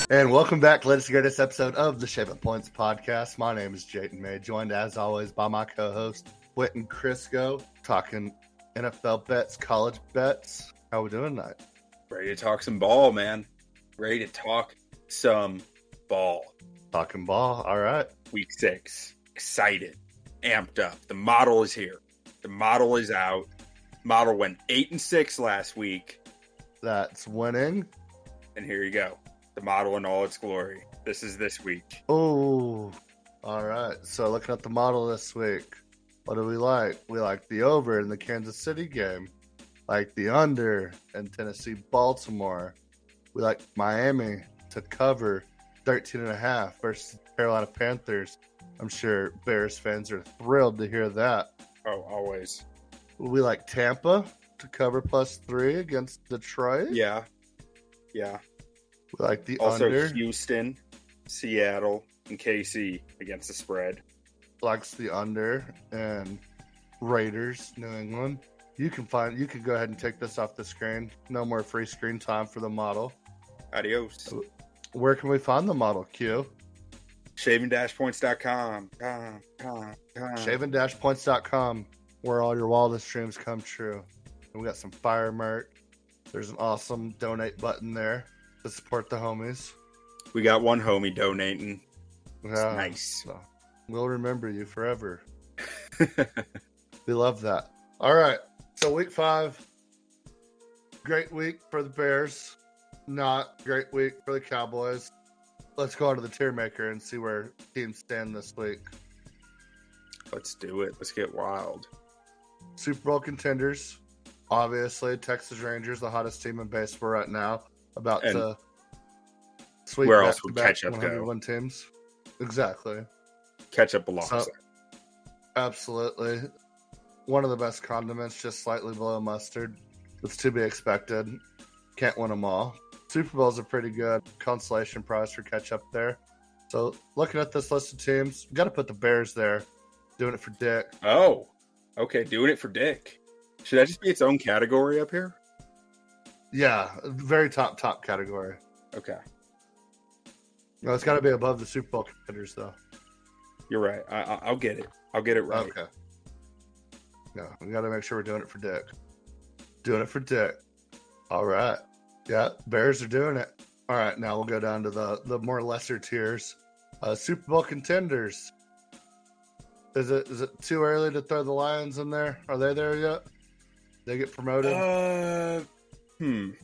And welcome back, latest and greatest episode of the Shape Up Points podcast. My name is Jayden May, joined as always by my co-host Quentin Crisco, talking NFL bets, college bets. How we doing tonight? Ready to talk some ball, man. Ready to talk some ball. Talking ball, all right. Week 6. Excited. Amped up. The model is here. The model is out. Model went 8-6 last week. That's winning. And here you go. The model in all its glory. This is this week. Oh, all right. So looking at the model this week, what do we like? We like the over in the Kansas City game. Like the under in Tennessee-Baltimore. We like Miami to cover 13.5 versus Carolina Panthers. I'm sure Bears fans are thrilled to hear that. Oh, always. We like Tampa to cover +3 against Detroit. Yeah. We like the also under. Houston, Seattle, and KC against the spread. Likes the under. And Raiders, New England. You can go ahead and take this off the screen. No more free screen time for the model. Adios. Where can we find the model, Q? Shaving-points.com. Shaving-points.com, where all your wildest dreams come true. And we got some fire merch. There's an awesome donate button there to support the homies. We got one homie donating. Yeah, nice. So we'll remember you forever. We love that. All right. So week 5, great week for the Bears. Not great week for the Cowboys. Let's go on to the tier maker and see where teams stand this week. Let's do it. Let's get wild. Super Bowl contenders. Obviously, Texas Rangers, the hottest team in baseball right now. About to sweep where else would ketchup go? 101 teams. Exactly. Ketchup belongs there. Absolutely. One of the best condiments, just slightly below mustard. It's to be expected. Can't win them all. Super Bowls are pretty good. Consolation prize for ketchup there. So, looking at this list of teams, got to put the Bears there. Doing it for Dick. Oh, okay. Doing it for Dick. Should that just be its own category up here? Yeah, very top category. Okay. No, it's got to be above the Super Bowl contenders, though. You're right. I'll get it. I'll get it right. Okay. No, we got to make sure we're doing it for Dick. Doing it for Dick. All right. Yeah, Bears are doing it. All right, now we'll go down to the more lesser tiers. Super Bowl contenders. Is it too early to throw the Lions in there? Are they there yet? They get promoted? I don't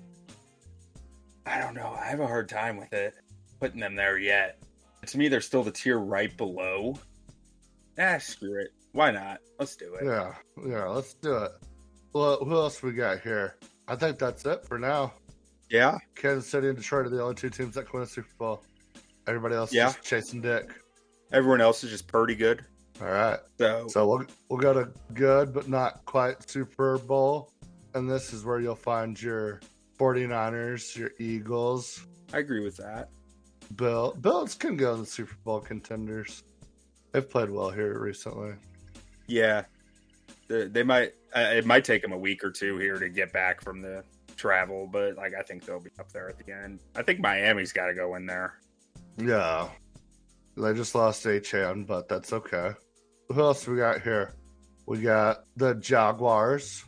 know. I have a hard time with it. Putting them there yet. To me, they're still the tier right below. Screw it. Why not? Let's do it. Yeah, let's do it. Well, who else we got here? I think that's it for now. Yeah? Kansas City and Detroit are the only two teams that can win a Super Bowl. Everybody else is just chasing Dick. Everyone else is just pretty good. All right. So we'll go to good but not quite Super Bowl. And this is where you'll find your 49ers, your Eagles. I agree with that. Bills can go in the Super Bowl contenders. They've played well here recently. Yeah. They might. It might take them a week or two here to get back from the travel, but I think they'll be up there at the end. I think Miami's got to go in there. Yeah. They just lost Achane, but that's okay. Who else we got here? We got the Jaguars.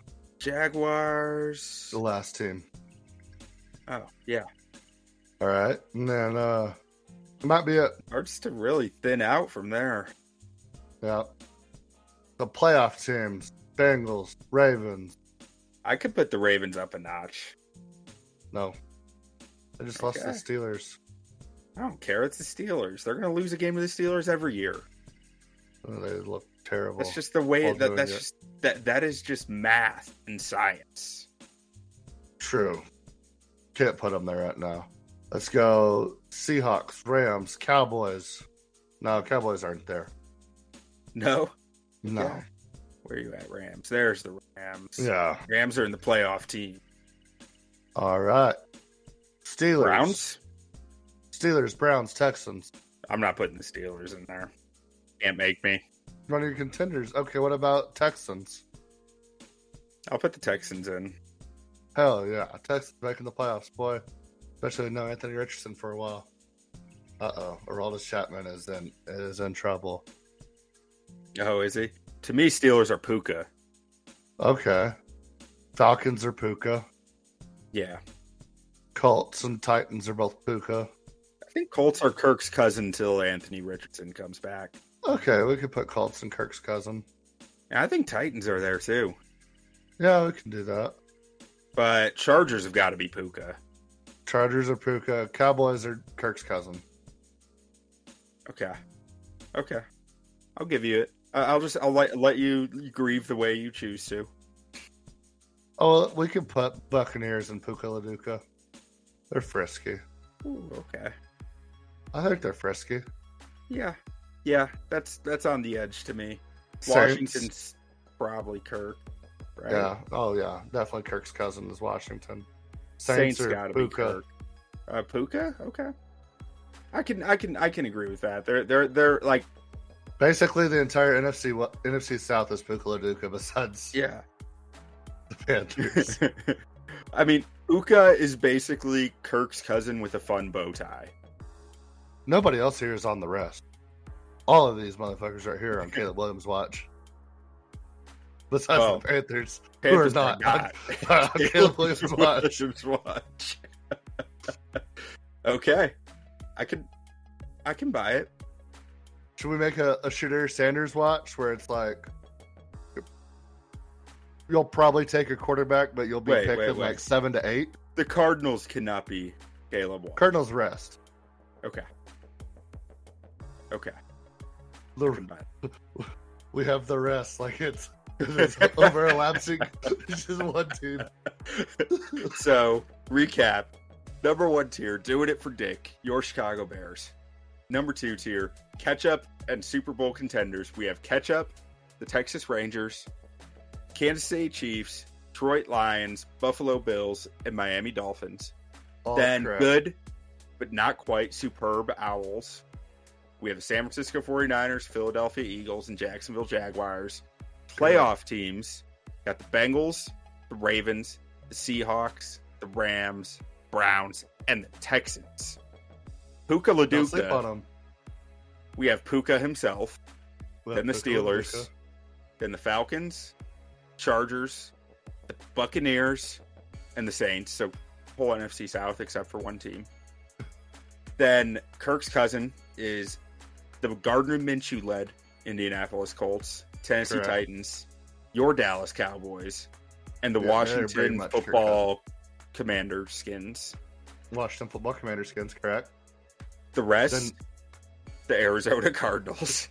The last team. Oh, yeah. All right. And then might be it. Starts to really thin out from there. Yeah. The playoff teams. Bengals. Ravens. I could put the Ravens up a notch. No. They just lost to the Steelers. I don't care. It's the Steelers. They're going to lose a game to the Steelers every year. They look terrible. That's just the way that is just math and science. True. Can't put them there right now. Let's go Seahawks, Rams, Cowboys. No, Cowboys aren't there. No? No. Okay. Where are you at, Rams? There's the Rams. Yeah. Rams are in the playoff team. All right. Steelers. Browns? Steelers, Browns, Texans. I'm not putting the Steelers in there. Can't make me. One of your contenders. Okay, what about Texans? I'll put the Texans in. Hell yeah. Texans making the playoffs, boy. Especially no Anthony Richardson for a while. Aroldis Chapman is in trouble. Oh, is he? To me, Steelers are Puka. Okay. Falcons are Puka. Yeah. Colts and Titans are both Puka. I think Colts are Kirk's cousin until Anthony Richardson comes back. Okay, we could put Colts and Kirk's cousin. And I think Titans are there too. Yeah, we can do that. But Chargers have got to be Puka. Chargers are Puka. Cowboys are Kirk's cousin. Okay. I'll give you it. I'll let you grieve the way you choose to. Oh, we could put Buccaneers and Puka Laduca. They're frisky. Ooh, okay. I think they're frisky. Yeah, that's on the edge to me. Saints. Washington's probably Kirk, right? Yeah. Oh yeah, definitely Kirk's cousin is Washington. Saints are gotta be Puka. Kirk. Puka? Okay. I can agree with that. They're like Basically, the entire NFC South is Puka Laduca besides yeah. the Panthers. I mean, Puka is basically Kirk's cousin with a fun bow tie. Nobody else here is on the rest. All of these motherfuckers right here on Caleb Williams' watch. Besides the Panthers who are not on Caleb Williams' watch. Okay. I can buy it. Should we make a Shadir Sanders watch where it's like you'll probably take a quarterback, but you'll be picking like 7 to 8? The Cardinals cannot be Caleb Williams. Cardinals rest. Okay. We have the rest. Like it's overlapsing. It's just one team. So, recap. Number 1 tier, doing it for Dick, your Chicago Bears. Number 2 tier, catch-up and Super Bowl contenders. We have catch-up, the Texas Rangers, Kansas City Chiefs, Detroit Lions, Buffalo Bills, and Miami Dolphins. Then correct. Good, but not quite superb Owls. We have the San Francisco 49ers, Philadelphia Eagles, and Jacksonville Jaguars. Playoff teams, got the Bengals, the Ravens, the Seahawks, the Rams, Browns, and the Texans. Puka Don't sleep on Laduca. them. We have Puka himself. Then the Puka Steelers. Laduca. Then the Falcons, Chargers, the Buccaneers, and the Saints. So whole NFC South except for one team. Then Kirk's cousin is the Gardner Minshew-led Indianapolis Colts, Tennessee Correct. Titans, your Dallas Cowboys, and the Yeah, they're Washington pretty much Football Commander Skins. Washington Football Commander skins, correct? The rest, Then- the Arizona Cardinals.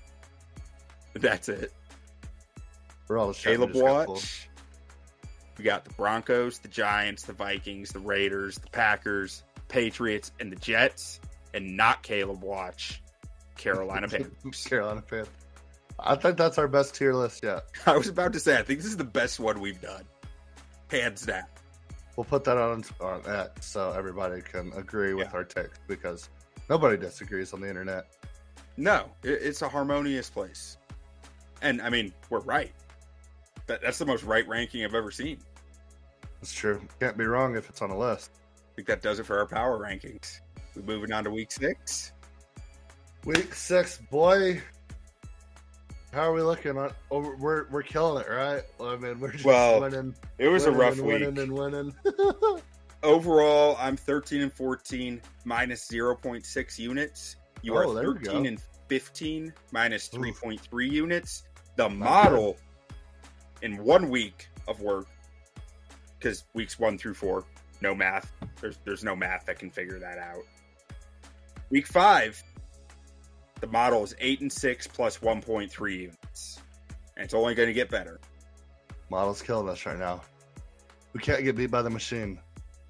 That's it. We're all Caleb Watch. We got the Broncos, the Giants, the Vikings, the Raiders, the Packers, Patriots, and the Jets. And not Caleb Watch, Carolina Panthers. Carolina Panthers. I think that's our best tier list yet. I was about to say, I think this is the best one we've done. Hands down. We'll put that on X so everybody can agree with Yeah. our takes because nobody disagrees on the internet. No, it's a harmonious place. And, I mean, we're right. That's the most right ranking I've ever seen. It's true. Can't be wrong if it's on a list. I think that does it for our power rankings. We're moving on to week 6. Week 6, boy. How are we looking? We're killing it, right? I mean, we're just winning. It was a rough week. Winning and winning. Overall, I'm 13 and 14, minus 0.6 units. You are there we 13 go. and 15, minus Oof. 3.3 units. The model in 1 week of work, because weeks 1 through 4, no math. There's no math that can figure that out. Week 5, the model is 8 and 6 plus 1.3 units, and it's only going to get better. Model's killing us right now. We can't get beat by the machine.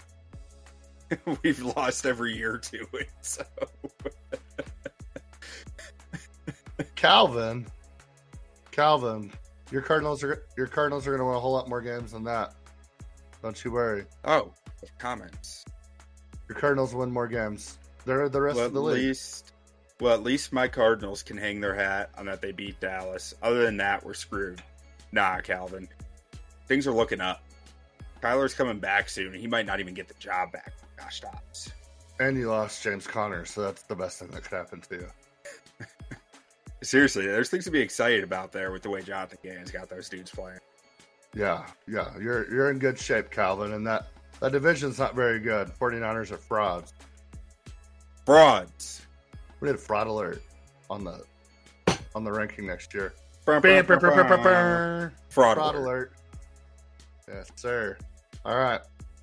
We've lost every year to it, so. Calvin, your Cardinals are going to win a whole lot more games than that. Don't you worry. Oh, comments. Your Cardinals win more games. They're the rest of the league. At least my Cardinals can hang their hat on that they beat Dallas. Other than that, we're screwed. Nah, Calvin. Things are looking up. Kyler's coming back soon. He might not even get the job back. Gosh, stops. And you lost James Conner, so that's the best thing that could happen to you. Seriously, there's things to be excited about there with the way Jonathan Gannon's got those dudes playing. Yeah. You're in good shape, Calvin, and that division's not very good. 49ers are frauds. Frauds. We need a fraud alert on the ranking next year. Fraud alert. Yes, sir. All right.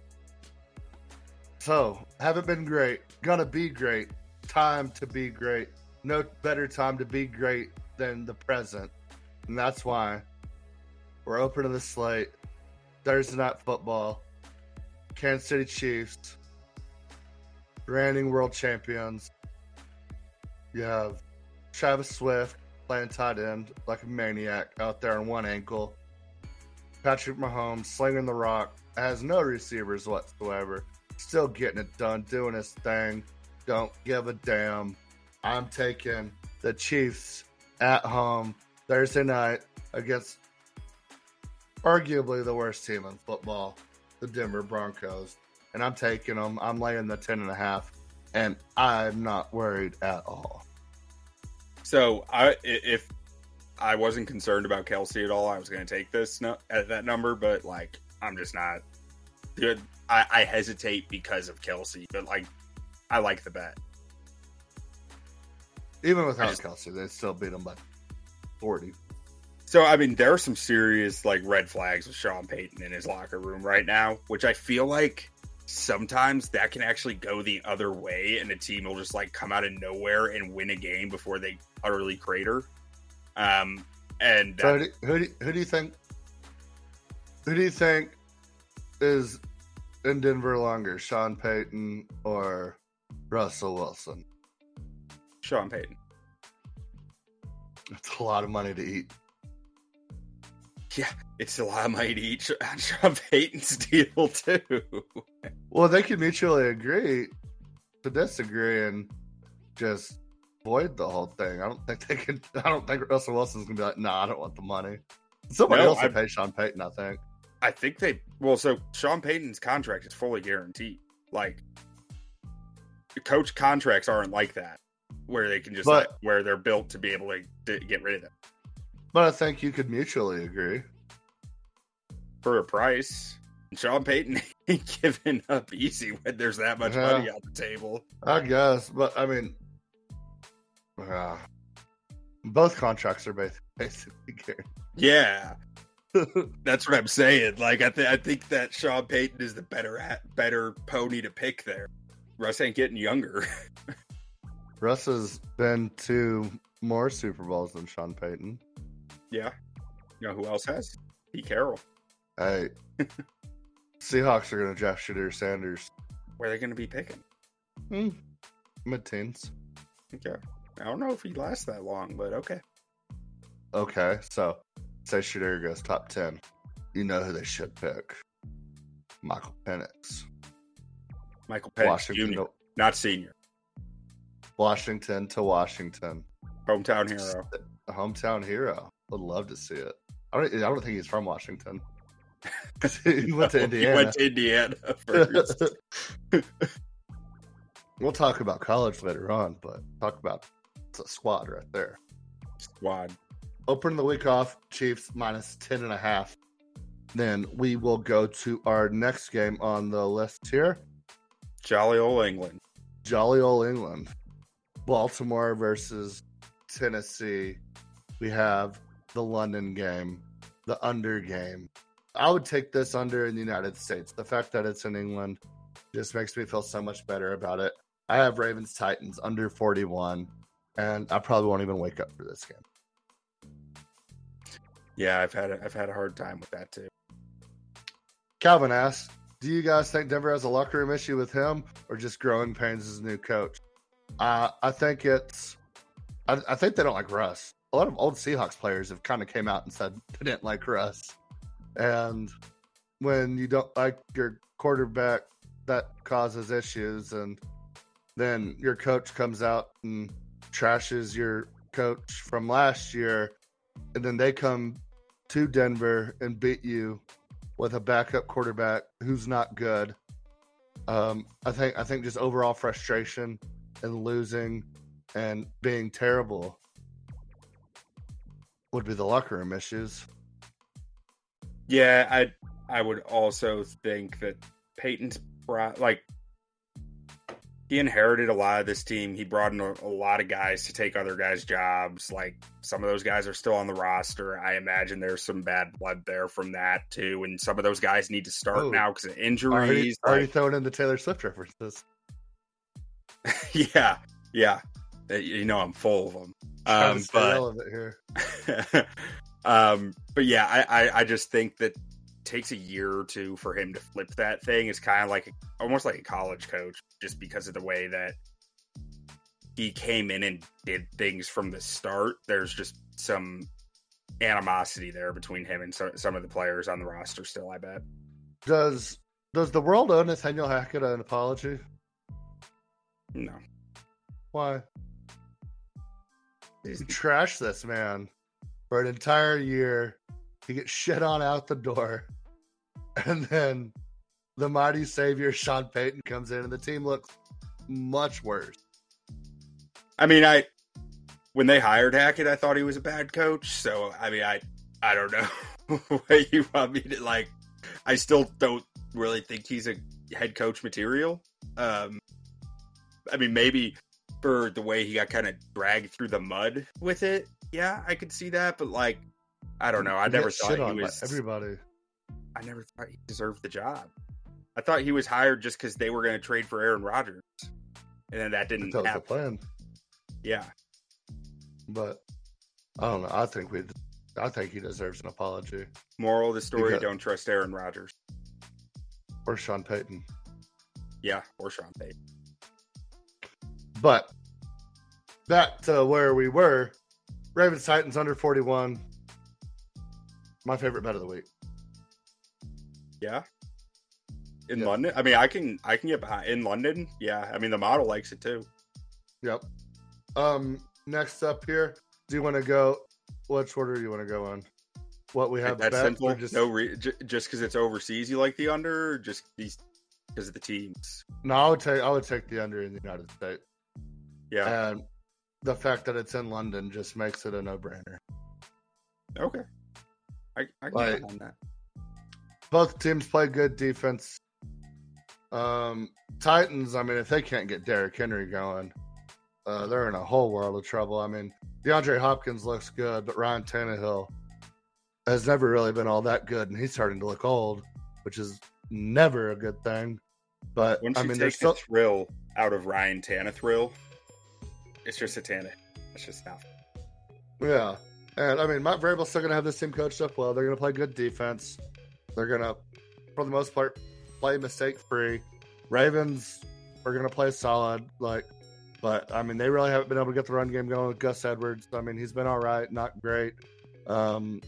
So, haven't been great. Gonna be great. Time to be great. No better time to be great than the present. And that's why we're opening the slate. Thursday night football. Kansas City Chiefs. Reigning world champions. You have Travis Swift playing tight end like a maniac out there on one ankle. Patrick Mahomes slinging the rock. Has no receivers whatsoever. Still getting it done, doing his thing. Don't give a damn. I'm taking the Chiefs at home Thursday night against arguably the worst team in football, the Denver Broncos. And I'm taking them. I'm laying the 10.5, and I'm not worried at all. So, if I wasn't concerned about Kelce at all, I was going to take this at that number, but, like, I'm just not good. I hesitate because of Kelce, but, like, I like the bet. Even without Kelce, they still beat them by 40. So, I mean, there are some serious, like, red flags with Sean Payton in his locker room right now, which I feel like sometimes that can actually go the other way, and a team will just, like, come out of nowhere and win a game before they utterly crater. And so who do you think? Who do you think is in Denver longer, Sean Payton or Russell Wilson? Sean Payton. It's a lot of money to eat. Yeah, it's a lot of money to eat on Sean Payton's deal too. Well, they can mutually agree to disagree and just void the whole thing. I don't think they can. I don't think Russell Wilson's gonna be like, "Nah, I don't want the money." Somebody else will pay Sean Payton, I think. I think they. Well, so Sean Payton's contract is fully guaranteed. Like, the coach contracts aren't like that, where they can just where they're built to be able to get rid of them. But I think you could mutually agree for a price. Sean Payton ain't giving up easy when there's that much money on the table. I guess, but I mean, both contracts are basically guaranteed. Yeah. That's what I'm saying. Like, I think that Sean Payton is the better pony to pick there. Russ ain't getting younger. Russ has been to more Super Bowls than Sean Payton. Yeah. You know who else has? Pete Carroll. Hey. Seahawks are going to draft Shedeur Sanders. Where are they going to be picking? Mid-teens. Okay. I don't know if he lasts that long, but okay. Okay, so say Shedeur goes top 10. You know who they should pick. Michael Penix. Michael Penix Jr., not senior. Washington to Washington. Hometown hero. A hometown hero. Would love to see it. I don't think he's from Washington. He went to Indiana. He went to Indiana first. We'll talk about college later on, but talk about it's a squad right there. Squad. Open the week off, Chiefs minus 10.5. Then we will go to our next game on the list here. Jolly old England. Jolly old England. Baltimore versus Tennessee. We have the London game, the under game. I would take this under in the United States. The fact that it's in England just makes me feel so much better about it. I have Ravens Titans under 41, and I probably won't even wake up for this game. Yeah, I've had a hard time with that too. Calvin asks, do you guys think Denver has a locker room issue with him or just growing pains as a new coach? I think I think they don't like Russ. A lot of old Seahawks players have kind of came out and said they didn't like Russ. And when you don't like your quarterback, that causes issues. And then your coach comes out and trashes your coach from last year. And then they come to Denver and beat you with a backup quarterback who's not good. I think just overall frustration and losing and being terrible would be the locker room issues. Yeah, I would also think that Peyton's he inherited a lot of this team. He brought in a lot of guys to take other guys' jobs. Like, some of those guys are still on the roster. I imagine there's some bad blood there from that too. And some of those guys need to start now because of injuries. Already throwing in the Taylor Swift references. Yeah. I'm full of them. Relevant here. But yeah, I just think that takes a year or two for him to flip that thing. Is kind of like almost like a college coach, just because of the way that he came in and did things from the start. There's just some animosity there between him and some of the players on the roster still, I bet. Does the world owe Nathaniel Hackett an apology? No. Why? He trashed this man for an entire year. He gets shit on out the door. And then the mighty savior, Sean Payton, comes in and the team looks much worse. I mean, when they hired Hackett, I thought he was a bad coach. So, I mean, I don't know what you want me to like. I still don't really think he's a head coach material. I mean, maybe for the way he got kind of dragged through the mud with it. Yeah, I could see that. But like, I don't know. I never thought he was everybody. I never thought he deserved the job. I thought he was hired just because they were going to trade for Aaron Rodgers, and then that didn't happen. The plan. Yeah, but I don't know. I think he deserves an apology. Moral of the story: don't trust Aaron Rodgers or Sean Payton. Yeah, or Sean Payton. But back to where we were: Ravens Titans under 41. My favorite bet of the week. Yeah. In London? I mean, I can get behind in London. Yeah. I mean, the model likes it too. Yep. Next up here, do you want to go? Which order do you want to go on? What we have? That's simple. Just because it's overseas, you like the under, or just because of the teams? No, I would take the under in the United States. Yeah. And the fact that it's in London just makes it a no-brainer. Okay. I can get on that. Both teams play good defense. Titans, I mean, if they can't get Derrick Henry going, they're in a whole world of trouble. I mean, DeAndre Hopkins looks good, but Ryan Tannehill has never really been all that good, and he's starting to look old, which is never a good thing. But once you take the thrill out of Ryan Tannehill, it's just a Tannehill. It's just not. Yeah. And, I mean, Matt Vrabel's still going to have this team coached up well. They're going to play good defense. They're going to, for the most part, play mistake-free. Ravens are going to play solid. But, I mean, they really haven't been able to get the run game going with Gus Edwards. I mean, he's been all right, not great. And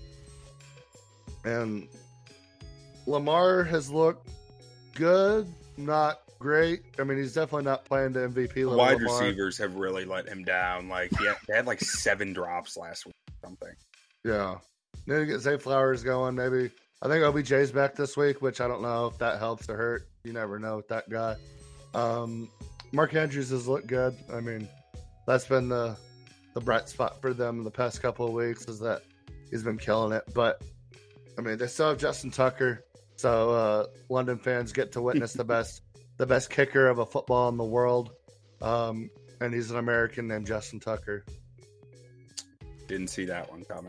Lamar has looked good, not great. I mean, he's definitely not playing the MVP level. Wide receivers have really let him down. Like, they had like 7 drops last week. Something. Yeah. Need to get Zay Flowers going, maybe. I think OBJ's back this week, which I don't know if that helps or hurt. You never know with that guy. Mark Andrews has looked good. I mean, that's been the bright spot for them the past couple of weeks, is that he's been killing it. But, I mean, they still have Justin Tucker, so London fans get to witness the best kicker of a football in the world. And he's an American named Justin Tucker. Didn't see that one coming.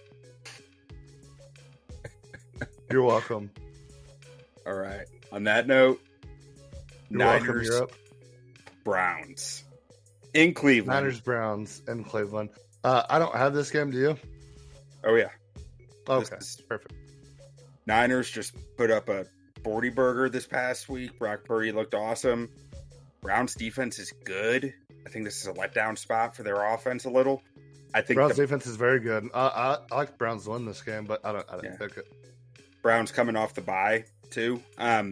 You're welcome. All right. On that note, Niners, Browns in Cleveland. Niners, Browns in Cleveland. I don't have this game. Do you? Oh, yeah. Okay. Perfect. Niners just put up a 40 burger this past week. Brock Purdy looked awesome. Browns defense is good. I think this is a letdown spot for their offense a little. I think Browns defense is very good. I like Browns to win this game, but I don't pick it. Browns coming off the bye too. And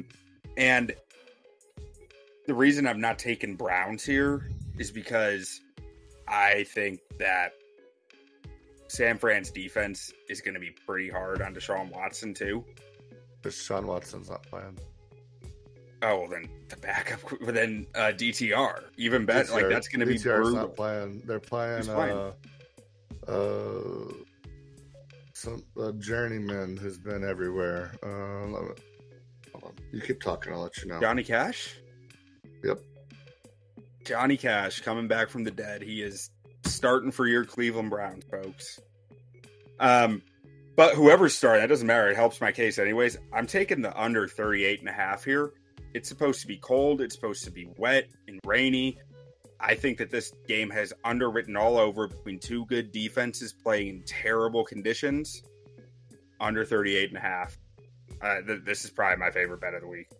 the reason I'm not taking Browns here is because I think that San Fran's defense is going to be pretty hard on Deshaun Watson too. Deshaun Watson's not playing. Oh, well then the backup within DTR. Even better. DTR, Like, that's going to be DTR's brutal. not playing. They're playing, some journeyman who's been everywhere. Hold on. You keep talking, I'll let you know. Johnny Cash? Yep. Johnny Cash coming back from the dead. He is starting for your Cleveland Browns, folks. But whoever's starting, that doesn't matter. It helps my case anyways. I'm taking the under 38.5 here. It's supposed to be cold. It's supposed to be wet and rainy. I think that this game has underwritten all over between two good defenses playing in terrible conditions. Under 38.5. This is probably my favorite bet of the week.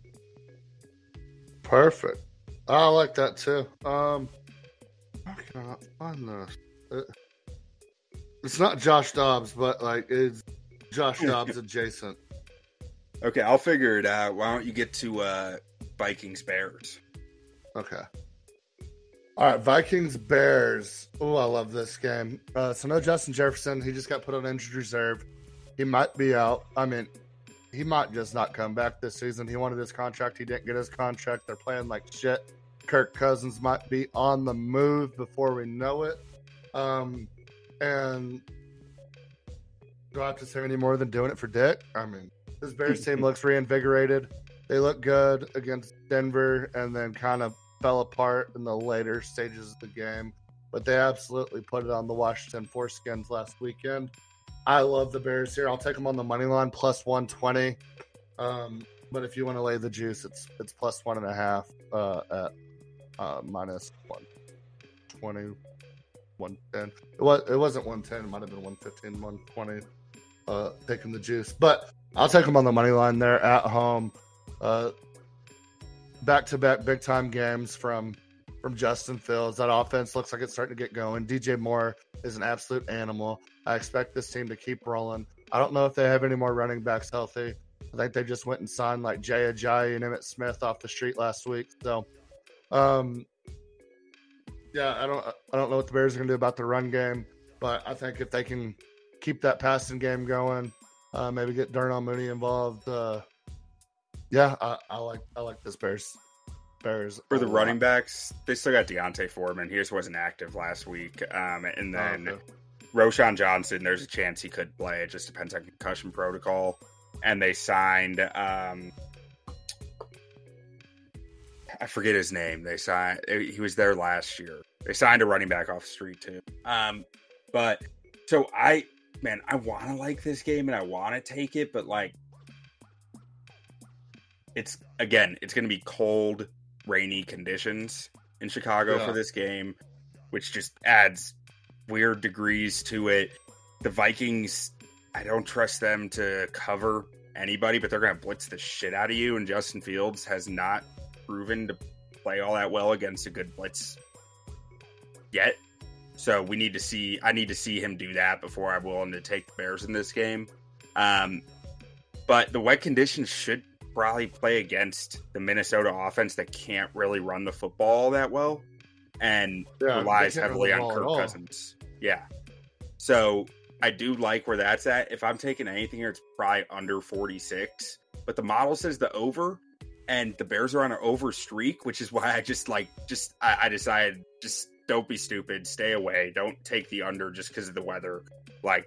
Perfect. I like that too. How can I not find this? It's not Josh Dobbs, but like it's Josh Dobbs adjacent. Okay, I'll figure it out. Why don't you get to Vikings Bears? Okay. All right, Vikings Bears. Oh, I love this game. So no Justin Jefferson. He just got put on injured reserve. He might be out. I mean, he might just not come back this season. He wanted his contract. He didn't get his contract. They're playing like shit. Kirk Cousins might be on the move before we know it. And do I have to say any more than doing it for Dick? I mean, this Bears team looks reinvigorated. They look good against Denver and then kind of fell apart in the later stages of the game. But they absolutely put it on the Washington Foreskins last weekend. I love the Bears here. I'll take them on the money line, plus 120. But if you want to lay the juice, it's plus 1.5 at minus 120, 110. It wasn't 110. It might have been 115, 120. Taking the juice. But I'll take them on the money line there at home. Back-to-back big-time games from Justin Fields. That offense looks like it's starting to get going. DJ Moore is an absolute animal. I expect this team to keep rolling. I don't know if they have any more running backs healthy. I think they just went and signed like Jay Ajayi and Emmitt Smith off the street last week. So, yeah, I don't know what the Bears are going to do about the run game, but I think if they can keep that passing game going, maybe get Darnell Mooney involved. Yeah, I like this Bears. For the running backs, they still got Deontay Foreman. He just wasn't active last week. And then Roschon Johnson, there's a chance he could play. It just depends on concussion protocol. And they signed, I forget his name. He was there last year. They signed a running back off the street too. But so I want to like this game and I want to take it, but like, it's going to be cold, rainy conditions in Chicago for this game, which just adds weird degrees to it. The Vikings, I don't trust them to cover anybody, but they're going to blitz the shit out of you, and Justin Fields has not proven to play all that well against a good blitz yet. So I need to see him do that before I'm willing to take the Bears in this game. But the wet conditions should probably play against the Minnesota offense that can't really run the football that well and relies heavily on Kirk Cousins. Yeah. So I do like where that's at. If I'm taking anything here, it's probably under 46. But the model says the over, and the Bears are on an over streak, which is why I decided just don't be stupid. Stay away. Don't take the under just because of the weather. Like,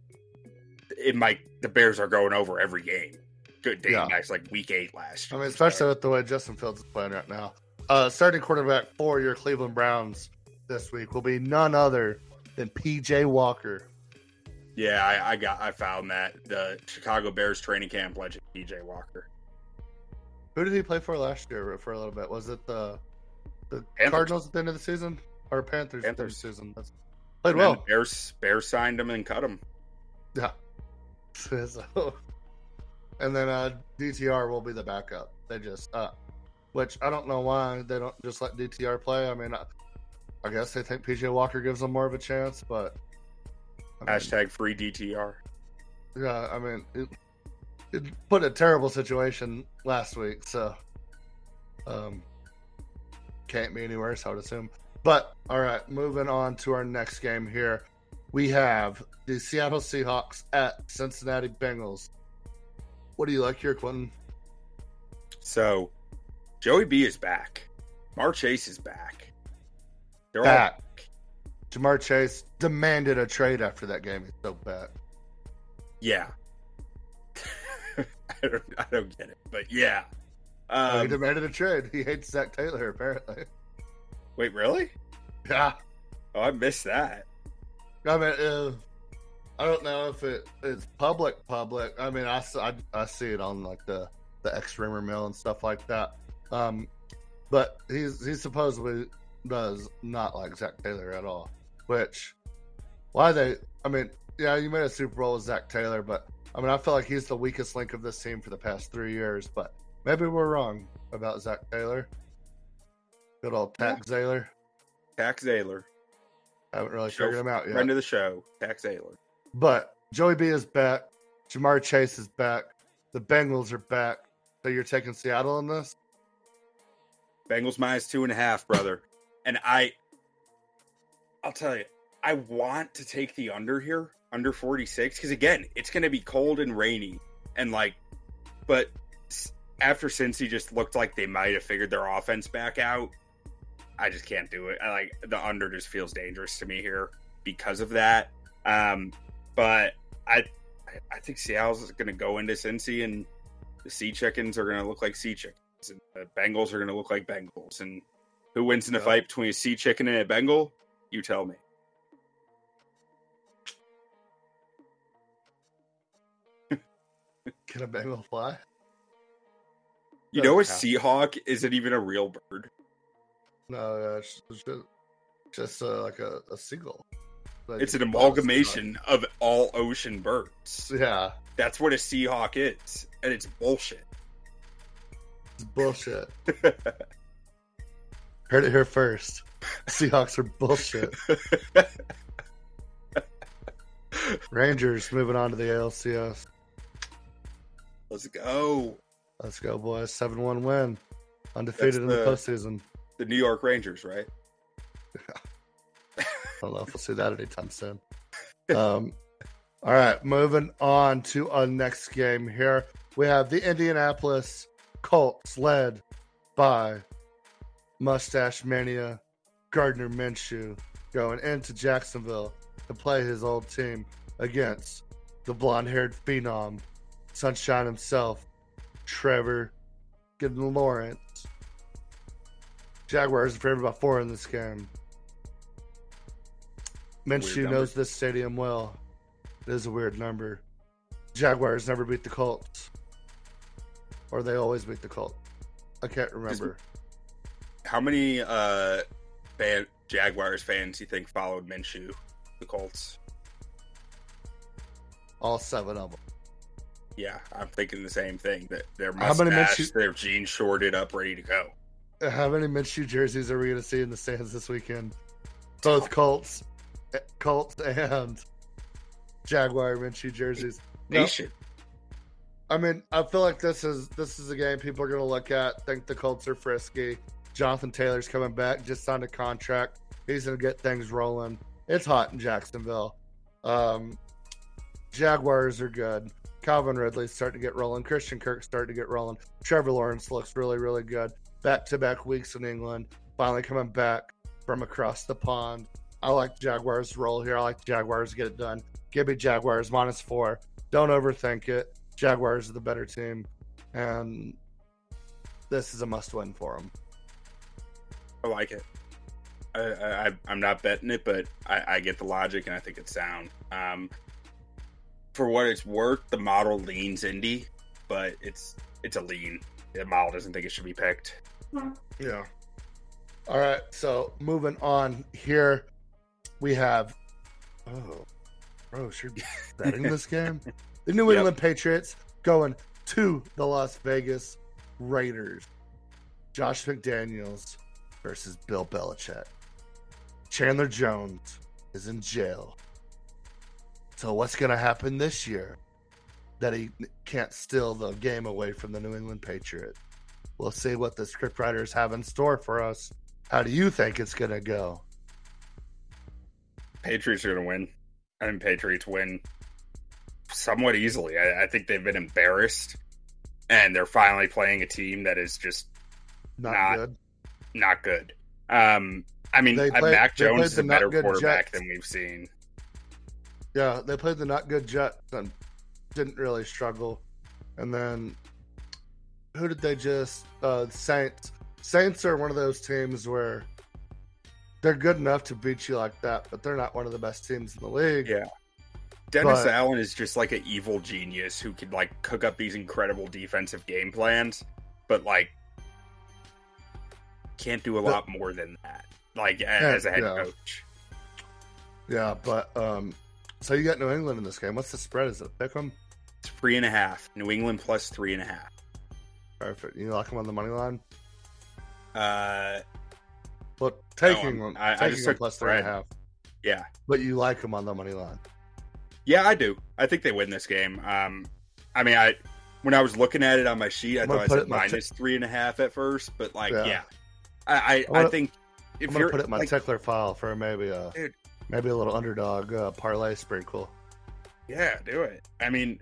the Bears are going over every game. Good day, guys, like week 8 last year. I mean, especially with the way Justin Fields is playing right now. Starting quarterback for your Cleveland Browns this week will be none other than PJ Walker. Yeah, I found that. The Chicago Bears training camp legend, PJ Walker. Who did he play for last year for a little bit? Was it the Panthers. Cardinals at the end of the season? Or Panthers at the end of the season? Played and well. Bears signed him and cut him. Yeah. So, and then DTR will be the backup. They just, which I don't know why they don't just let DTR play. I mean, I guess they think PJ Walker gives them more of a chance, but hashtag free DTR. Yeah, I mean, it put a terrible situation last week, so can't be any worse, I would assume. But all right, moving on to our next game here, we have the Seattle Seahawks at Cincinnati Bengals. What do you like here, Quentin? So, Joey B is back. Jamar Chase is back. They're Back. all back. Jamar Chase demanded a trade after that game. He's so bad. Yeah. I don't get it, but yeah. He demanded a trade. He hates Zach Taylor, apparently. Wait, really? Yeah. Oh, I missed that. I mean, I don't know if it's public. I mean, I see it on like the X rumor mill and stuff like that. But he supposedly does not like Zach Taylor at all. Which, I mean, yeah, you made a Super Bowl with Zach Taylor, but I mean, I feel like he's the weakest link of this team for the past 3 years. But maybe we're wrong about Zach Taylor. Good old Tack Zaylor. Tax Zaylor. Haven't really figured him out yet. Friend of the show, Tax Zaylor. But Joey B is back. Jamar Chase is back. The Bengals are back. So you're taking Seattle in this? Bengals minus 2.5, brother. And I'll tell you, I want to take the under here, under 46, because again, it's going to be cold and rainy, and but after Cincy just looked like they might have figured their offense back out, I just can't do it. The under just feels dangerous to me here because of that. But I think Seattle's going to go into Cincy, and the Sea Chickens are going to look like Sea Chickens, and the Bengals are going to look like Bengals. And who wins in a fight between a Sea Chicken and a Bengal? You tell me. Can a Bengal fly? You know, a Seahawk isn't even a real bird. No, it's just like a seagull. Like, it's an amalgamation of all ocean birds. Yeah. That's what a Seahawk is. And it's bullshit. It's bullshit. Heard it here first. Seahawks are bullshit. Rangers moving on to the ALCS. Let's go. Let's go, boys. 7-1 win. Undefeated in the postseason. The New York Rangers, right? I don't know if we'll see that anytime soon. All right, moving on to our next game here. We have the Indianapolis Colts led by Mustache Mania Gardner Minshew going into Jacksonville to play his old team against the blonde-haired phenom, Sunshine himself, Trevor Lawrence. Jaguars are favored by 4 in this game. Minshew knows this stadium well. It is a weird number. Jaguars never beat the Colts. Or they always beat the Colts. I can't remember. How many Jaguars fans do you think followed Minshew, the Colts? All 7 of them. Yeah, I'm thinking the same thing. That their mustache, their jeans shorted up, ready to go. How many Minshew jerseys are we going to see in the stands this weekend? Both Colts and Jaguar Minshew jerseys. Nation. I mean, I feel like this is a game people are going to look at, think the Colts are frisky. Jonathan Taylor's coming back, just signed a contract. He's going to get things rolling. It's hot in Jacksonville. Jaguars are good. Calvin Ridley's starting to get rolling. Christian Kirk's starting to get rolling. Trevor Lawrence looks really, really good. Back-to-back weeks in England. Finally coming back from across the pond. I like Jaguars' roll here. I like Jaguars to get it done. Give me Jaguars -4. Don't overthink it. Jaguars are the better team. And this is a must-win for them. I like it. I'm not betting it, but I get the logic, and I think it's sound. For what it's worth, the model leans Indy, but it's a lean. The model doesn't think it should be picked. Yeah. All right, so moving on here, we have should be betting this game. The New England Patriots going to the Las Vegas Raiders. Josh McDaniels versus Bill Belichick. Chandler Jones is in jail. So what's going to happen this year that he can't steal the game away from the New England Patriots? We'll see what the scriptwriters have in store for us. How do you think it's going to go? Patriots are going to win. I think Patriots win somewhat easily. I think they've been embarrassed, and they're finally playing a team that is just Not good. Not good. I mean, Mac Jones is a better quarterback than we've seen. Yeah, they played the not good Jets and didn't really struggle. And then, who did they just? Saints. Saints are one of those teams where they're good enough to beat you like that, but they're not one of the best teams in the league. Yeah. Dennis Allen is just like an evil genius who could like cook up these incredible defensive game plans, but like can't do a lot more than that. Like as a head coach. Yeah, but so you got New England in this game. What's the spread? Is it pick 'em? It's 3.5. New England plus 3.5. Perfect. You like them on the money line? Well, taking them plus 3.5. Yeah, but you like them on the money line. Yeah, I do. I think they win this game. I mean, when I was looking at it on my sheet, I thought I said minus 3.5 at first, but like, yeah. I think if you're put it in my tickler file for maybe a little underdog parlay sprinkle. Yeah, do it. I mean,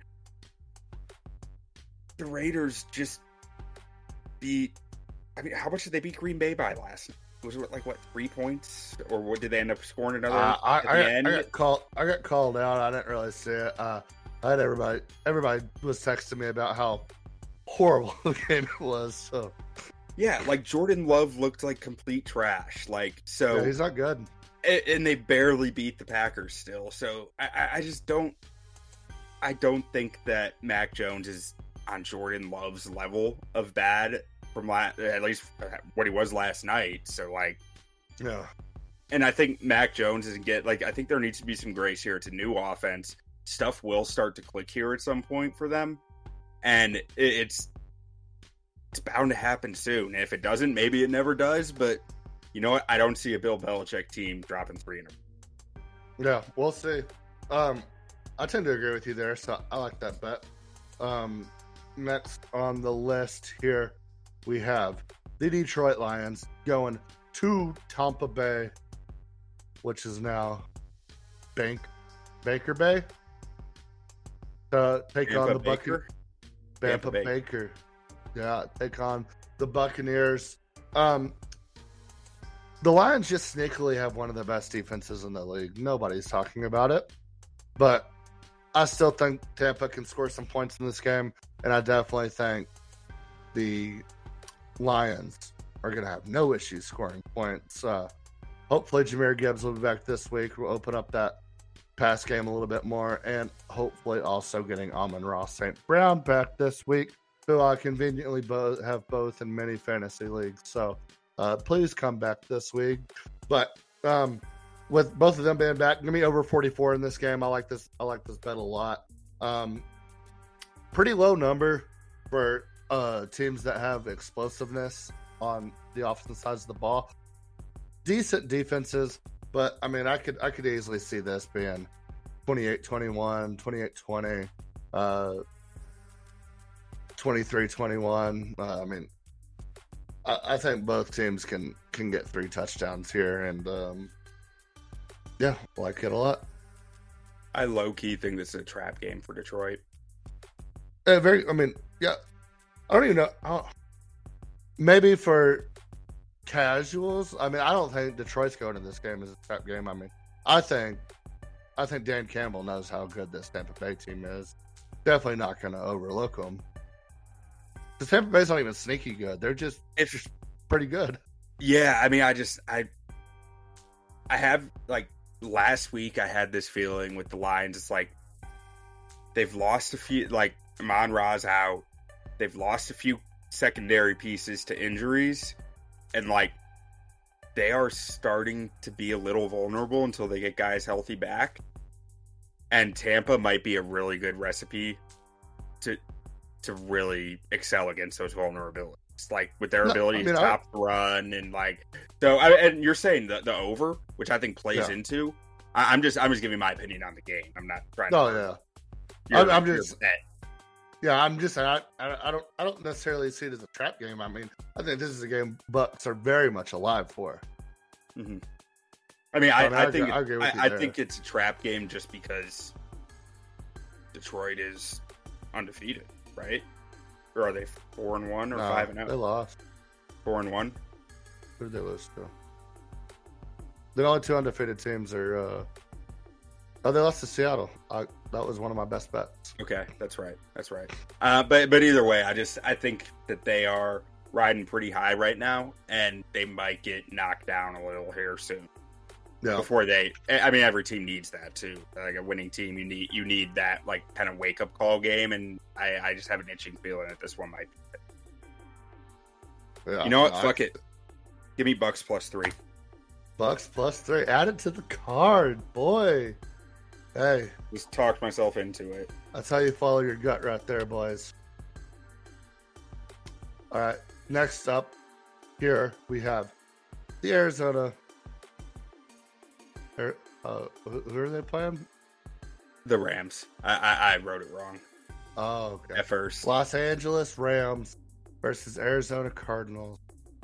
the Raiders just beat. I mean, how much did they beat Green Bay by last night? Was it like 3 points, or what did they end up scoring another? I got called out. I didn't really see it. I had everybody was texting me about how horrible the game it was. So yeah, like Jordan Love looked like complete trash. Like so, he's not good, and they barely beat the Packers still. So I just don't. I don't think that Mac Jones is on Jordan Love's level of bad. From at least what he was last night. So like, yeah. And I think Mac Jones isn't I think there needs to be some grace here. It's a new offense. Stuff will start to click here at some point for them, and it's bound to happen soon. And if it doesn't, maybe it never does. But you know what? I don't see a Bill Belichick team dropping 3 in a row. Yeah, we'll see. I tend to agree with you there, so I like that bet. Next on the list here, we have the Detroit Lions going to Tampa Bay, which is now Baker Bay, to take on the Buccaneers. Tampa Baker. Yeah, take on the Buccaneers. The Lions just sneakily have one of the best defenses in the league. Nobody's talking about it. But I still think Tampa can score some points in this game, and I definitely think the Lions are going to have no issues scoring points. Hopefully Jahmyr Gibbs will be back this week. We'll open up that pass game a little bit more, and hopefully also getting Amon-Ra St. Brown back this week, who I conveniently have both in many fantasy leagues. So please come back this week. But with both of them being back, give me over 44 in this game. I like this bet a lot. Pretty low number for teams that have explosiveness on the offensive sides of the ball. Decent defenses, but I mean, I could easily see this being 28-21, 28-20, 23-21. I mean, I think both teams can get 3 touchdowns here, and yeah, like it a lot. I low-key think this is a trap game for Detroit. I mean, yeah. I don't even know. Maybe for casuals. I mean, I don't think Detroit's going to this game as a trap game. I mean, I think Dan Campbell knows how good this Tampa Bay team is. Definitely not going to overlook them. The Tampa Bay's not even sneaky good. They're just pretty good. Yeah, I mean, I have like last week. I had this feeling with the Lions. It's like they've lost a few. Like Amon-Ra's out. They've lost a few secondary pieces to injuries, and like they are starting to be a little vulnerable until they get guys healthy back. And Tampa might be a really good recipe to really excel against those vulnerabilities, like with their ability to stop the run and like. So, and you're saying the over, which I think plays into. I'm just giving my opinion on the game. I'm not trying to. Oh yeah, I'm just. Yeah, I'm just saying. I don't necessarily see it as a trap game. I mean, I think this is a game Bucks are very much alive for. Mm-hmm. I mean, I think it's a trap game just because Detroit is undefeated, right? Or are they 4-1 or 5-0? They lost. 4-1. Who did they lose to? The only two undefeated teams are. They lost to Seattle. That was one of my best bets. Okay, that's right. But either way, I think that they are riding pretty high right now, and they might get knocked down a little here soon. Yeah. Before every team needs that too. Like a winning team, you need that like kind of wake up call game, and I just have an itching feeling that this one might be it. Yeah, you know what? Fuck it. Give me Bucks +3. Bucks +3. Add it to the card, boy. Hey. Just talked myself into it. That's how you follow your gut right there, boys. All right. Next up here, we have the Arizona. Who are they playing? The Rams. I wrote it wrong. Oh, okay. At first. Los Angeles Rams versus Arizona Cardinals.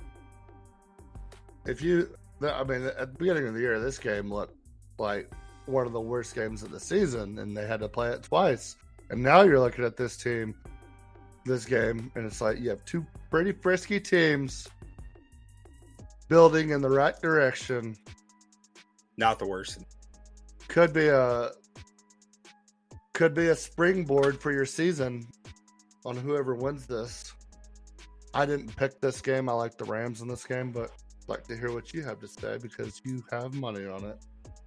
At the beginning of the year, this game looked like one of the worst games of the season, and they had to play it twice. And now you're looking at this game, and it's like you have two pretty frisky teams building in the right direction. Not the worst. Could be a springboard for your season on whoever wins this. I didn't pick this game. I like the Rams in this game, but I'd like to hear what you have to say because you have money on it.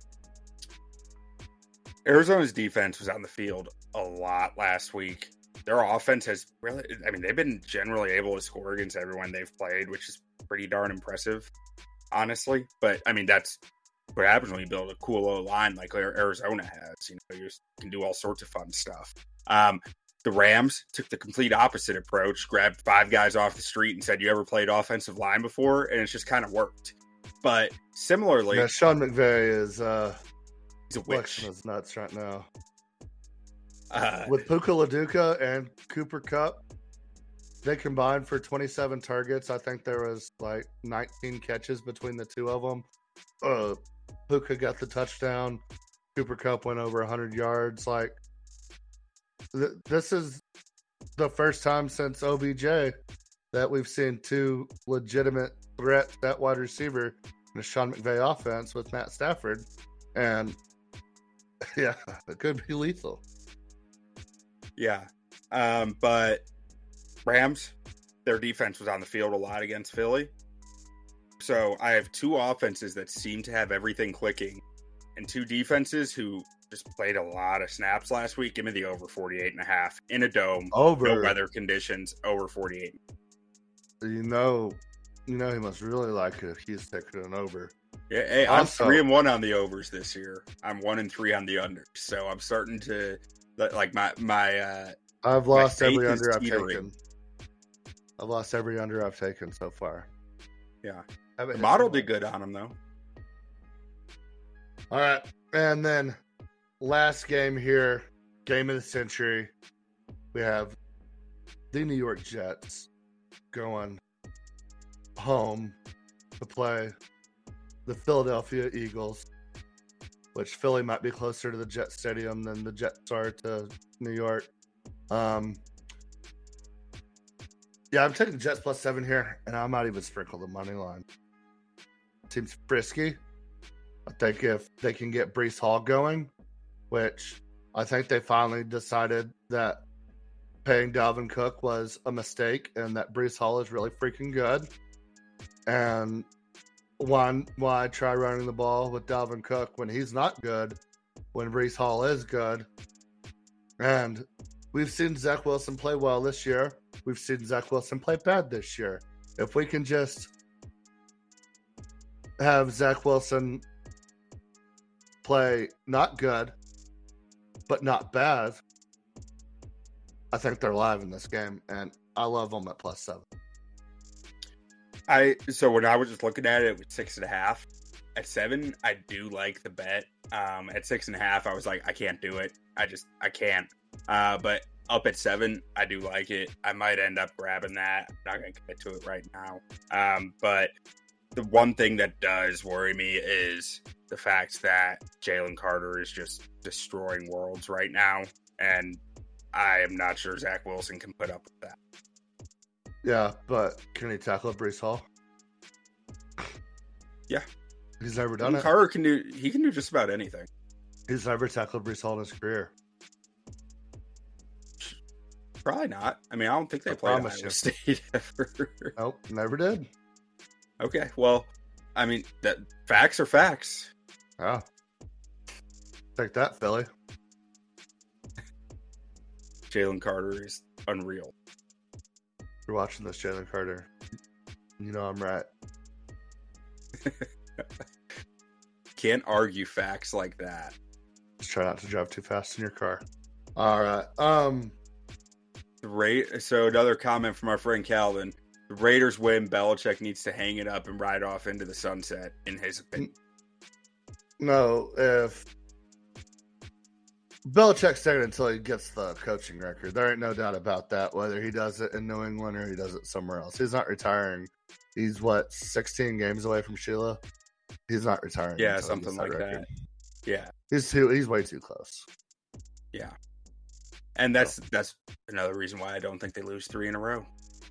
Arizona's defense was on the field a lot last week. Their offense has they've been generally able to score against everyone they've played, which is pretty darn impressive, honestly. But, that's what happens when you build a cool O-line like Arizona has. You can do all sorts of fun stuff. The Rams took the complete opposite approach, grabbed 5 guys off the street and said, you ever played offensive line before? And it's just kind of worked. But similarly... Yeah, Sean McVay is... he's a witch. His nuts right now. With Puka Laduca and Cooper Kupp, they combined for 27 targets. I think there was 19 catches between the two of them. Puka got the touchdown. Cooper Kupp went over 100 yards. This is the first time since OBJ that we've seen two legitimate threats at wide receiver in a Sean McVay offense with Matt Stafford. And yeah, it could be lethal. Yeah. But Rams, their defense was on the field a lot against Philly. So I have two offenses that seem to have everything clicking and two defenses who just played a lot of snaps last week. Give me the over 48.5 in a dome. Over. No weather conditions, over 48. You know he must really like it if he's taking an over. Yeah, hey, I'm 3-1 on the overs this year. I'm 1-3 on the unders. So I'm starting to I've lost every under I've taken. I've lost every under I've taken so far. Yeah. The model did good on him, though. All right. And then last game here, game of the century. We have the New York Jets going home to play the Philadelphia Eagles, which Philly might be closer to the Jet Stadium than the Jets are to New York. Yeah, I'm taking Jets +7 here, and I might even sprinkle the money line. Seems frisky. I think if they can get Breece Hall going, which I think they finally decided that paying Dalvin Cook was a mistake and that Breece Hall is really freaking good. And why try running the ball with Dalvin Cook when he's not good, when Breece Hall is good? And we've seen Zach Wilson play well this year. We've seen Zach Wilson play bad this year. If we can just have Zach Wilson play not good, but not bad, I think they're live in this game, and I love them at +7. So when I was just looking at it was 6.5. At 7, I do like the bet. At 6.5, I was like, I can't do it. I can't. But up at 7, I do like it. I might end up grabbing that. I'm not going to commit to it right now. But the one thing that does worry me is the fact that Jalen Carter is just destroying worlds right now. And I am not sure Zach Wilson can put up with that. Yeah, but can he tackle Breece Hall? Yeah. He's never done it. Carter can do just about anything. He's never tackled Breece Hall in his career. Probably not. I mean, I don't think they played Iowa State ever. Nope, never did. Okay, well, I mean, that facts are facts. Yeah. Take that, Philly. Jalen Carter is unreal. You're watching this, Jalen Carter. You know I'm right. Can't argue facts like that. Just try not to drive too fast in your car. All right. So another comment from our friend Calvin. The Raiders win. Belichick needs to hang it up and ride off into the sunset, in his opinion. No, if Belichick's staying until he gets the coaching record. There ain't no doubt about that, whether he does it in New England or he does it somewhere else. He's not retiring. He's, 16 games away from Sheila? He's not retiring. Yeah, something like that. Yeah. He's way too close. Yeah. And that's another reason why I don't think they lose 3 in a row.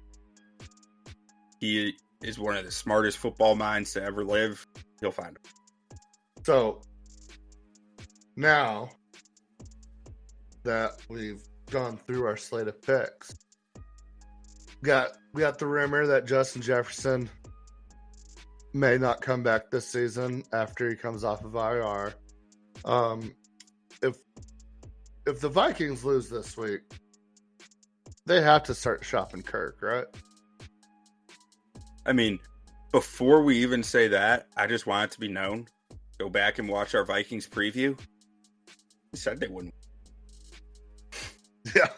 He is one of the smartest football minds to ever live. He'll find him. So, now that we've gone through our slate of picks, we got the rumor that Justin Jefferson may not come back this season after he comes off of IR. If the Vikings lose this week, they have to start shopping Kirk, right? I mean, before we even say that, I just want it to be known. Go back and watch our Vikings preview. They said they wouldn't. Yeah.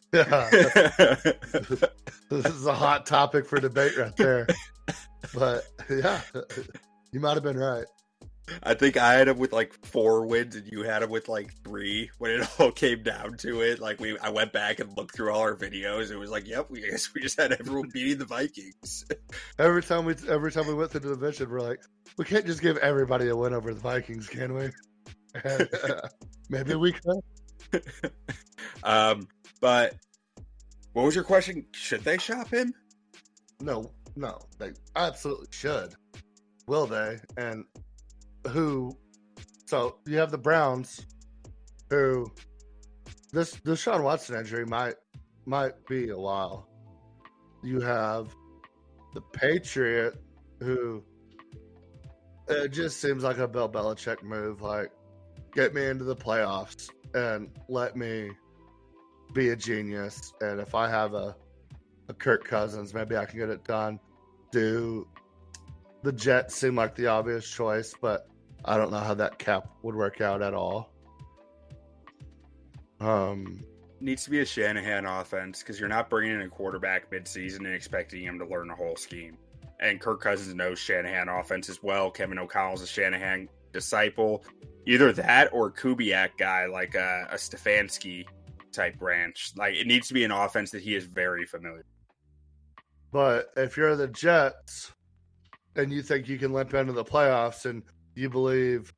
This is a hot topic for debate right there. But, yeah, you might have been right. I think I had him with 4 wins and you had him with 3 when it all came down to it. I went back and looked through all our videos. It was yep, we just had everyone beating the Vikings. Every time we went through the division, we're like, we can't just give everybody a win over the Vikings, can we? And, maybe we could. But what was your question? Should they shop him? No, they absolutely should. Will they? And who? So you have the Browns, who this Deshaun Watson injury might be a while. You have the Patriot, who it just seems like a Bill Belichick move. Get me into the playoffs and let me be a genius. And if I have a Kirk Cousins, maybe I can get it done. Do the Jets seem like the obvious choice, but I don't know how that cap would work out at all. Needs to be a Shanahan offense because you're not bringing in a quarterback midseason and expecting him to learn the whole scheme. And Kirk Cousins knows Shanahan offense as well. Kevin O'Connell's a Shanahan disciple. Either that or a Kubiak guy, like a Stefanski type branch. It needs to be an offense that he is very familiar with. But if you're the Jets and you think you can limp into the playoffs and you believe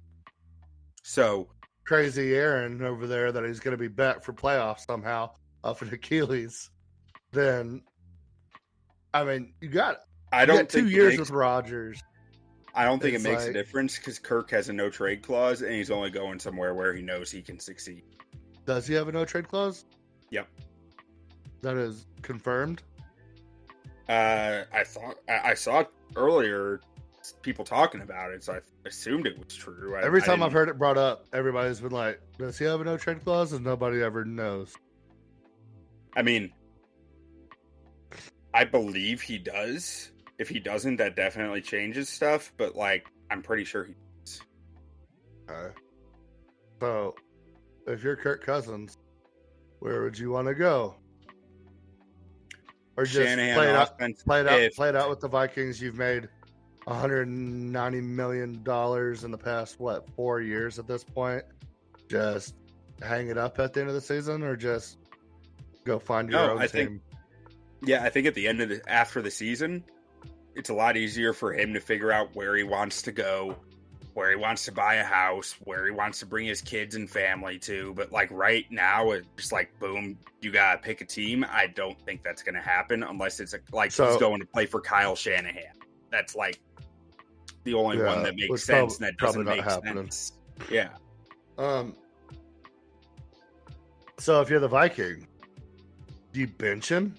crazy Aaron over there that he's going to be back for playoffs somehow off an Achilles, then, I mean, you got 2 years with Rodgers. I don't think it makes a difference because Kirk has a no-trade clause and he's only going somewhere where he knows he can succeed. Does he have a no-trade clause? Yep. That is confirmed? I saw earlier people talking about it, so I assumed it was true. Every time I've heard it brought up, everybody's been like, does he have a no-trade clause? And nobody ever knows. I mean, I believe he does. If he doesn't, that definitely changes stuff, but I'm pretty sure he does. Okay. So, if you're Kirk Cousins, where would you want to go? Or just play it out with the Vikings. You've made $190 million in the past, 4 years at this point? Just hang it up at the end of the season, or just go find your own team? I think at the end of after the season, it's a lot easier for him to figure out where he wants to go, where he wants to buy a house, where he wants to bring his kids and family to. But like right now, it's just like, boom, you got to pick a team. I don't think that's going to happen unless it's he's going to play for Kyle Shanahan. That's like the only one that makes sense, and that doesn't make sense. Yeah. So if you're the Viking, do you bench him?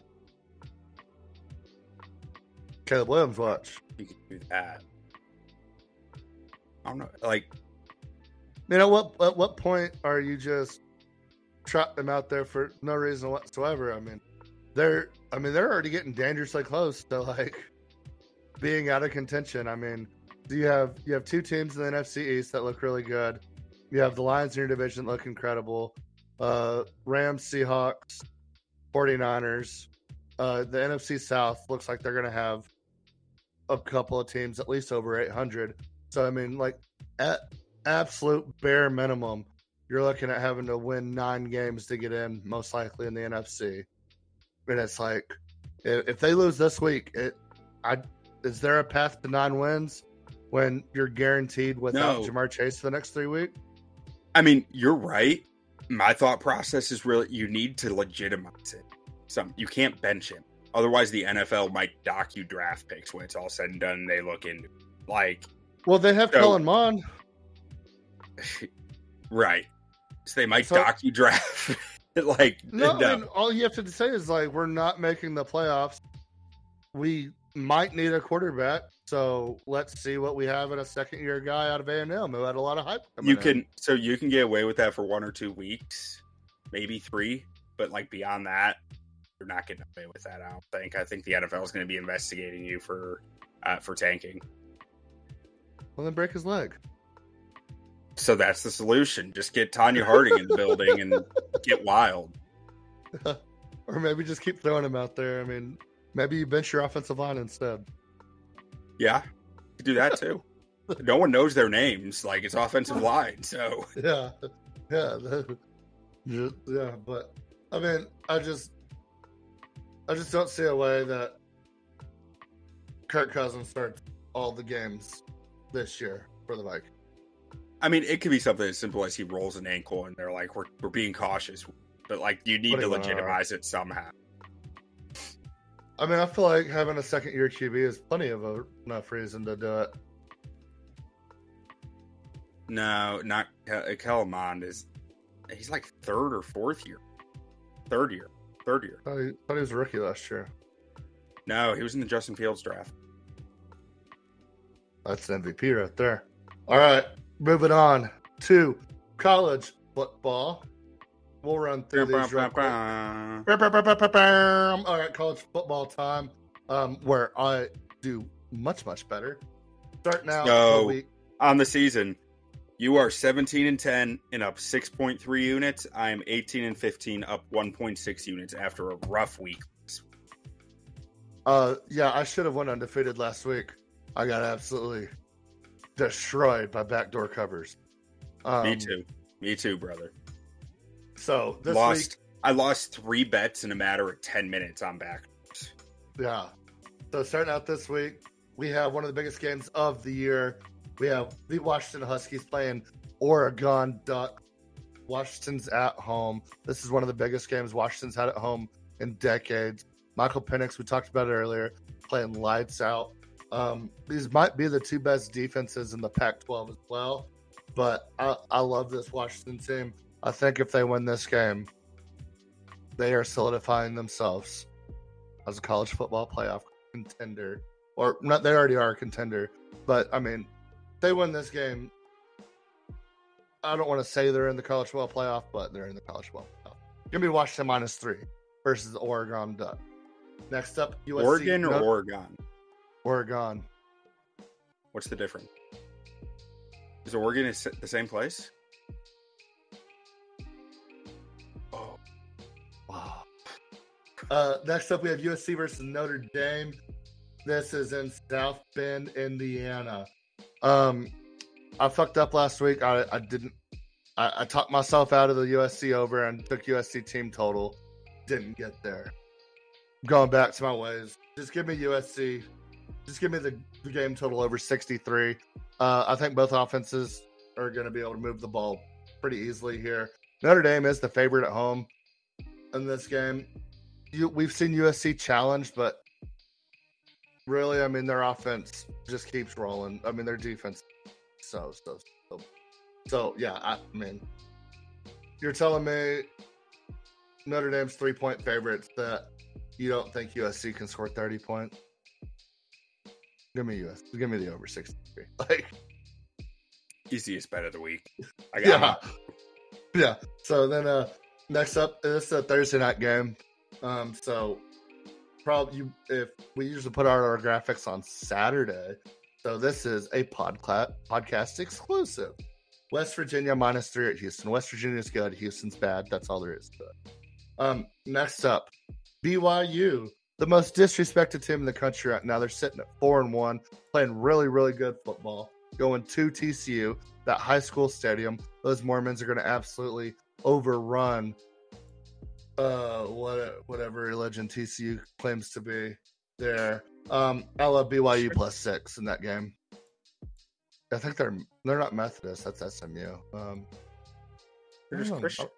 Caleb Williams, watch. You can do that. I don't know. Like, you know what? At what point are you just trotting them out there for no reason whatsoever? I mean, they're already getting dangerously close to like being out of contention. I mean, you have two teams in the NFC East that look really good. You have the Lions in your division look incredible. Rams, Seahawks, 49ers. The NFC South looks like they're going to have a couple of teams at least over 800. So, I mean, like, at absolute bare minimum, you're looking at having to win 9 games to get in, most likely in the NFC. And it's like, if they lose this week, is there a path to 9 wins when you're guaranteed without Ja'Marr Chase for the next 3 weeks? I mean, you're right. My thought process is really you need to legitimize it. You can't bench him. Otherwise, the NFL might dock you draft picks when it's all said and done. They look into like. Well, they have Kellen Mond. Right. So they might dock you draft. No. I mean, all you have to say is like, we're not making the playoffs. We might need a quarterback. So let's see what we have in a second-year guy out of A&M who had a lot of hype. You can get away with that for 1 or 2 weeks, maybe 3. But like beyond that, you're not getting away with that. I don't think. I think the NFL is going to be investigating you for tanking. Well, then break his leg. So that's the solution. Just get Tanya Harding in the building and get wild. Or maybe just keep throwing him out there. I mean, maybe you bench your offensive line instead. Yeah, you could do that too. No one knows their names. Like, it's offensive line, so. Yeah. But, I mean, I just don't see a way that Kirk Cousins starts all the games this year for the Vikings. I mean, it could be something as simple as he rolls an ankle and they're like, we're being cautious. But, like, you need to legitimize it somehow. I mean, I feel like having a second-year QB is plenty of enough reason to do it. No, not Kellen Mond he's like 3rd or 4th year. 3rd year. I thought he was a rookie last year. No, he was in the Justin Fields draft. That's an MVP right there. All right, moving on to college football. We'll run through these real quick. All right, college football time, where I do much, much better. Starting out the week. On the season, you are 17-10 and up 6.3 units. I am 18-15, up 1.6 units after a rough week. Yeah, I should have went undefeated last week. I got absolutely destroyed by backdoor covers. Me too, brother. So this week, I lost 3 bets in a matter of 10 minutes on backdoors. Yeah. So starting out this week, we have one of the biggest games of the year. We have the Washington Huskies playing Oregon Ducks. Washington's at home. This is one of the biggest games Washington's had at home in decades. Michael Penix, we talked about it earlier, playing lights out. These might be the 2 best defenses in the Pac-12 as well. But I love this Washington team. I think if they win this game, they are solidifying themselves as a college football playoff contender. Or not, they already are a contender. But, I mean, if they win this game, I don't want to say they're in the college football playoff, but they're in the college football playoff. Give me Washington -3 versus the Oregon Ducks. Next up, USC. Oregon or Oregon? Oregon. What's the difference? Is Oregon the same place? Oh. Wow. Next up, we have USC versus Notre Dame. This is in South Bend, Indiana. I fucked up last week. I talked myself out of the USC over and took USC team total. Didn't get there. Going back to my ways. Just give me USC. Just give me the game total over 63. I think both offenses are going to be able to move the ball pretty easily here. Notre Dame is the favorite at home in this game. We've seen USC challenged, but really, I mean, their offense just keeps rolling. I mean, their defense, so yeah. I mean, you're telling me Notre Dame's 3-point favorites that you don't think USC can score 30 points? Give me the over 63. Like, easiest bet of the week. I got yeah. So then next up, this is a Thursday night game. So probably if we usually put out our graphics on Saturday, so this is a podcast exclusive. West Virginia -3 at Houston. West Virginia's good. Houston's bad. That's all there is to it. Next up, BYU, the most disrespected team in the country right now. They're sitting at 4-1, playing really, really good football. Going to TCU, that high school stadium. Those Mormons are going to absolutely overrun whatever religion TCU claims to be there. I love BYU +6 in that game. I think they're not Methodist. That's SMU. They're just Christians.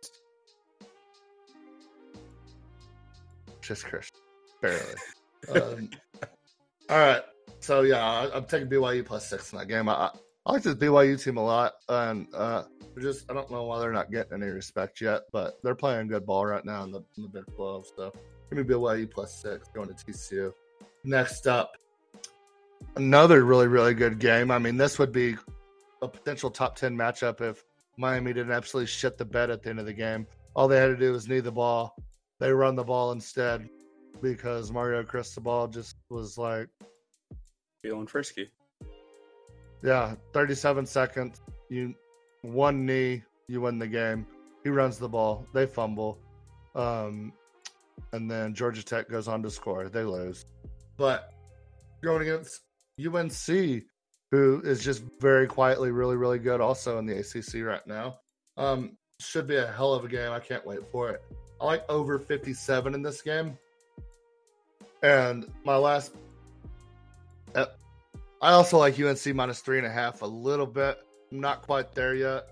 Just Christian, barely. All right. So yeah, I'm taking BYU +6 in that game. I like this BYU team a lot, and I don't know why they're not getting any respect yet, but they're playing good ball right now in the Big 12. So give me BYU +6 going to TCU. Next up, another really, really good game. I mean, this would be a potential top 10 matchup if Miami didn't absolutely shit the bed at the end of the game. All they had to do was knee the ball. They run the ball instead because Mario Cristobal just was like feeling frisky. Yeah, 37 seconds. One knee, you win the game. He runs the ball. They fumble. And then Georgia Tech goes on to score. They lose. But going against UNC, who is just very quietly really, really good also in the ACC right now, should be a hell of a game. I can't wait for it. I like over 57 in this game. And my last... I also like UNC -3.5 a little bit. I'm not quite there yet.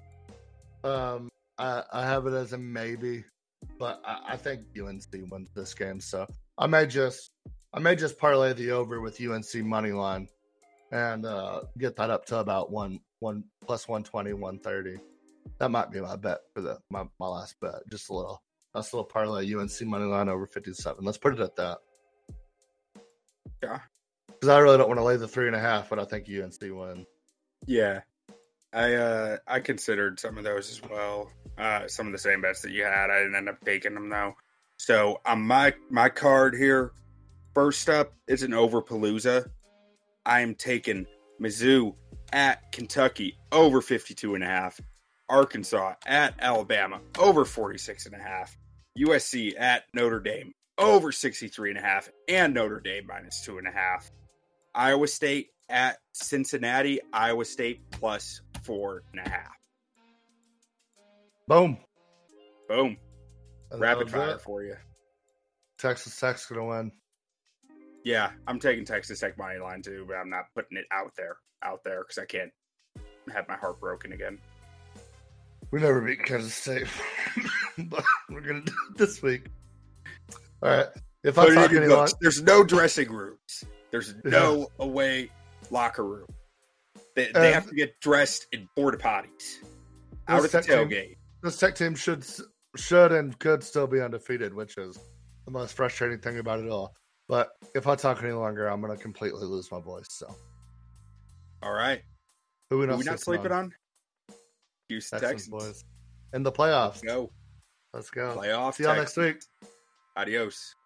I have it as a maybe, but I think UNC wins this game. So I may just parlay the over with UNC money line and get that up to about one plus 120, 130. That might be my bet for my last bet. Just a little parlay UNC money line over 57. Let's put it at that. Yeah. Because I really don't want to lay the 3.5, but I think UNC wins. Yeah, I considered some of those as well. Some of the same bets that you had. I didn't end up taking them though. So on my card here, first up is an Overpalooza. I am taking Mizzou at Kentucky over 52.5. Arkansas at Alabama over 46.5. USC at Notre Dame over 63.5, and Notre Dame -2.5. Iowa State at Cincinnati. Iowa State +4.5. Boom. Rapid fire for you. Texas Tech's going to win. Yeah, I'm taking Texas Tech money line too, but I'm not putting it out there because I can't have my heart broken again. We never beat Kansas State, but we're going to do it this week. All right. If I'm talking anyone, there's no dressing rooms. There's no away locker room. They have to get dressed in porta potties out at the tailgate. This Tech team should and could still be undefeated, which is the most frustrating thing about it all. But if I talk any longer, I'm going to completely lose my voice. So, all right. Who are we not sleeping on? Houston Texans, boys, in the playoffs. Let's go. Let's go. Playoffs. See y'all next week. Adios.